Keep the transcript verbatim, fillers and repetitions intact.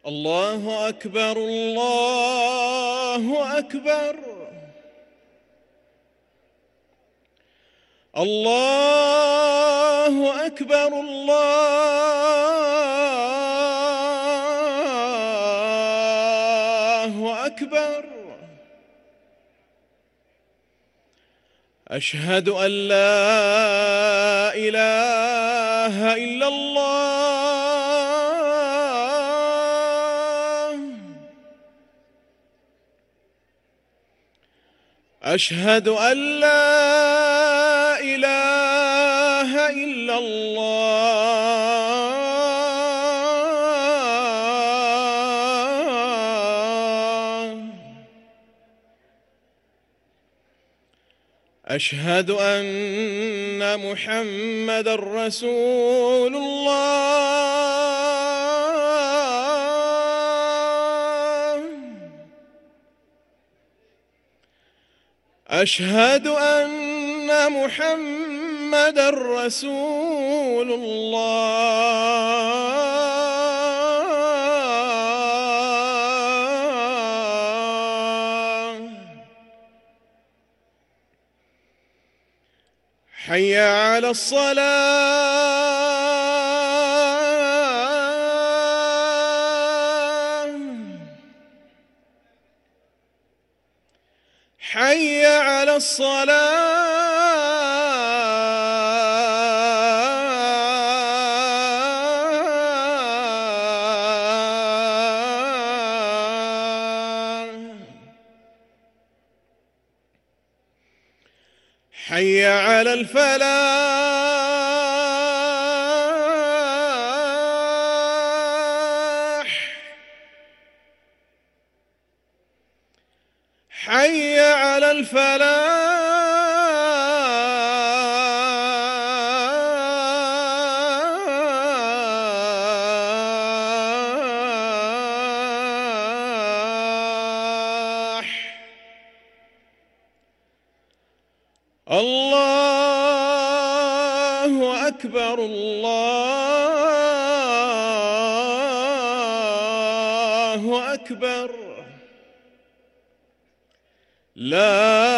الله أكبر الله أكبر الله أكبر الله أكبر. أشهد أن لا إله إلا الله. أشهد أن لا إله إلا الله. أشهد أن محمدًا رسول الله. أشهد أن محمدًا رسول الله. حي على الصلاة. حي على الصلاة. حي على الفلاح. حي على الفلاح. الله أكبر الله أكبر. لا